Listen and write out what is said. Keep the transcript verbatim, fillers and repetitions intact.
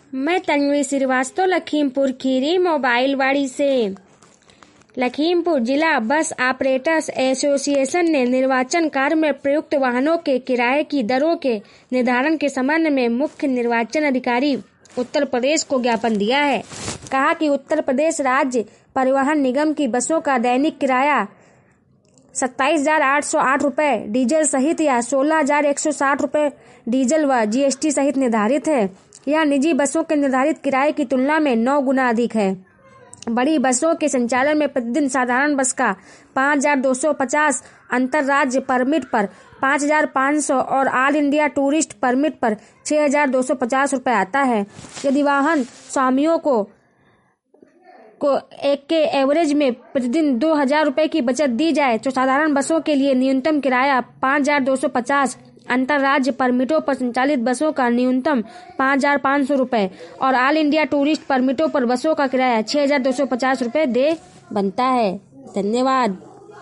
मैं तन्वी श्रीवास्तव लखीमपुर खीरी मोबाइल वाड़ी से। लखीमपुर जिला बस ऑपरेटर्स एसोसिएशन ने निर्वाचन कार्य में प्रयुक्त वाहनों के किराए की दरों के निर्धारण के संबंध में मुख्य निर्वाचन अधिकारी उत्तर प्रदेश को ज्ञापन दिया है। कहा कि उत्तर प्रदेश राज्य परिवहन निगम की बसों का दैनिक किराया सत्ताईस हजार आठ सौ आठ रुपए डीजल सहित या सोलह हजार एक सौ साठ रुपए डीजल व जीएसटी सहित निर्धारित है। यह निजी बसों के निर्धारित किराए की तुलना में नौ गुना अधिक है। बड़ी बसों के संचालन में प्रतिदिन साधारण बस का पाँच हजार दो सौ पचास, अंतरराज्य परमिट पर पाँच हजार पाँच सौ और ऑल इंडिया टूरिस्ट परमिट पर छह हजार दो सौ पचास रुपए आता है। यदि वाहन स्वामियों को को एक के एवरेज में प्रतिदिन दो हजार रुपए की बचत दी जाए तो साधारण बसों के लिए न्यूनतम किराया पाँच हजार दो सौ पचास, अंतरराज्य परमिटों पर संचालित बसों का न्यूनतम पाँच हजार पाँच सौ रुपए और ऑल इंडिया टूरिस्ट परमिटों पर बसों का किराया छह हजार दो सौ पचास रुपए दे बनता है। धन्यवाद।